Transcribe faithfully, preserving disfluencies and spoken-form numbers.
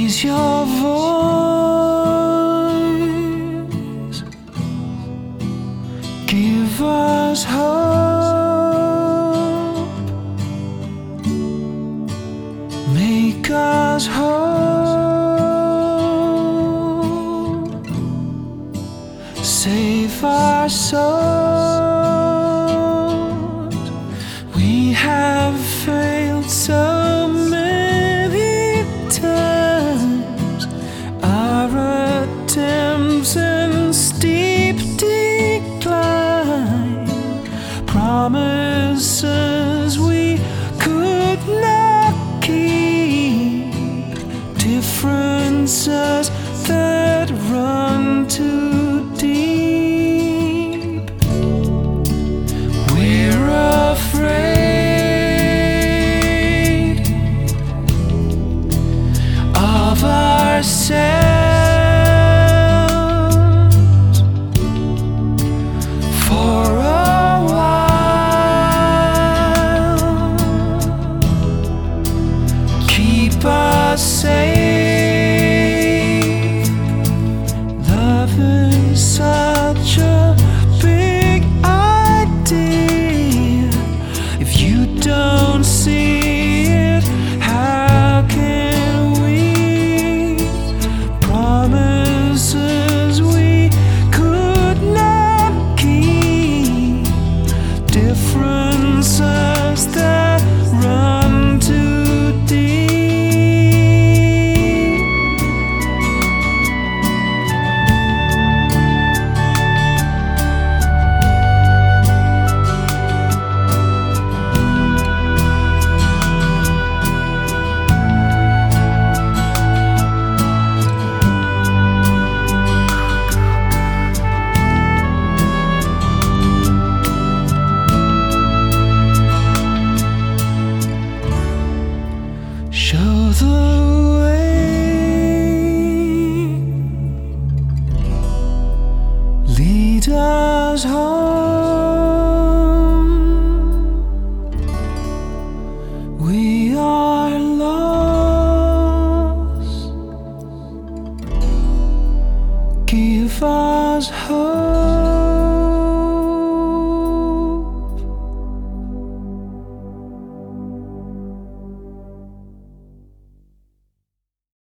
Raise your voice, give us hope, make us whole, save our souls. We have failed so many times, our attempts in steep decline, promises we could not keep, differences that run too deep. We're afraid of ourselves for a while. Keep us safe. Love is such a big idea. If you don't see it, how can we? Promises we could not keep, differences that run too deep. Show the way, lead us home. We are lost, give us hope.